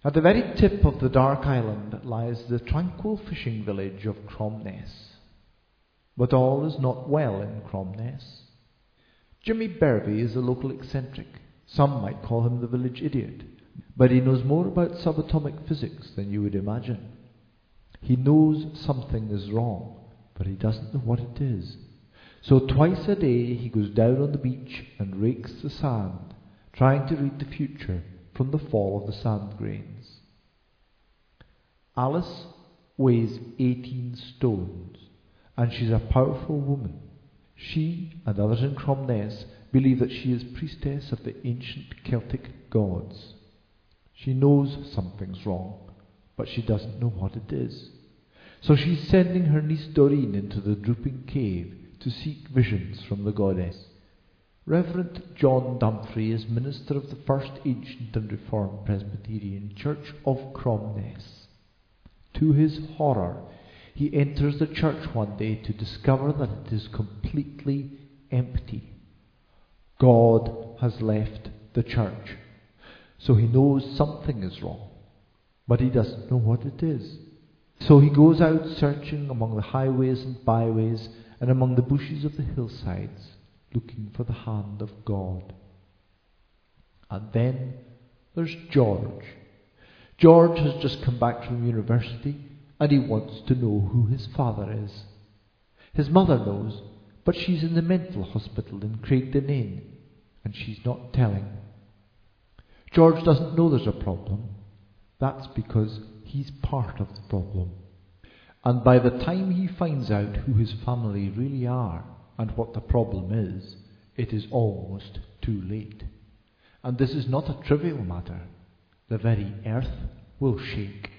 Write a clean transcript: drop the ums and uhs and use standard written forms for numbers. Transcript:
At the very tip of the dark island lies the tranquil fishing village of Cromness. But all is not well in Cromness. Jimmy Bervey is a local eccentric. Some might call him the village idiot, but he knows more about subatomic physics than you would imagine. He knows something is wrong, but he doesn't know what it is. So twice a day he goes down on the beach and rakes the sand, trying to read the future from the fall of the sand grains. Alice weighs 18 stones, and she's a powerful woman. She and others in Cromness believe that she is priestess of the ancient Celtic gods. She knows something's wrong, but she doesn't know what it is. So she's sending her niece Doreen into the drooping cave to seek visions from the goddess. Reverend John Dumfrey is minister of the First Ancient and Reformed Presbyterian Church of Cromness. To his horror, he enters the church one day to discover that it is completely empty. God has left the church, so he knows something is wrong, but he doesn't know what it is. So he goes out searching among the highways and byways and among the bushes of the hillsides, looking for the hand of God. And then there's George. George has just come back from university and he wants to know who his father is. His mother knows, but she's in the mental hospital in Craigdennane and she's not telling. George doesn't know there's a problem. That's because he's part of the problem. And by the time he finds out who his family really are and what the problem is, it is almost too late. And this is not a trivial matter. The very earth will shake.